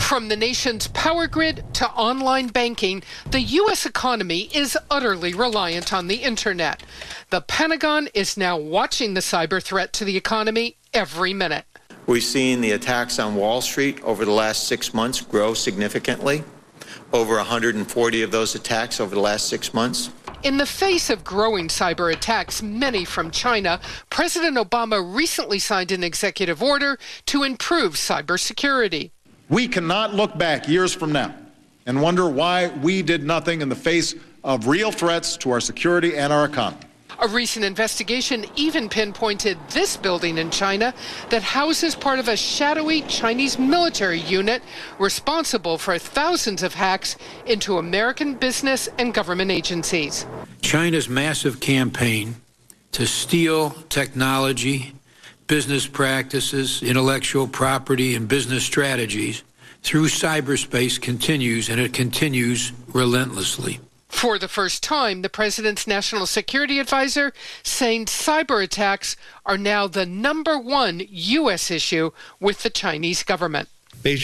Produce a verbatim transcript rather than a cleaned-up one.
From the nation's power grid to online banking, the U S economy is utterly reliant on the internet. The Pentagon is now watching the cyber threat to the economy every minute. We've seen the attacks on Wall Street over the last six months grow significantly. Over one hundred forty of those attacks over the last six months. In the face of growing cyber attacks, many from China, President Obama recently signed an executive order to improve cybersecurity. We cannot look back years from now and wonder why we did nothing in the face of real threats to our security and our economy. A recent investigation even pinpointed this building in China that houses part of a shadowy Chinese military unit responsible for thousands of hacks into American business and government agencies. China's massive campaign to steal technology, business practices, intellectual property, and business strategies through cyberspace continues, and it continues relentlessly. For the first time, the president's national security advisor saying cyber attacks are now the number one U S issue with the Chinese government.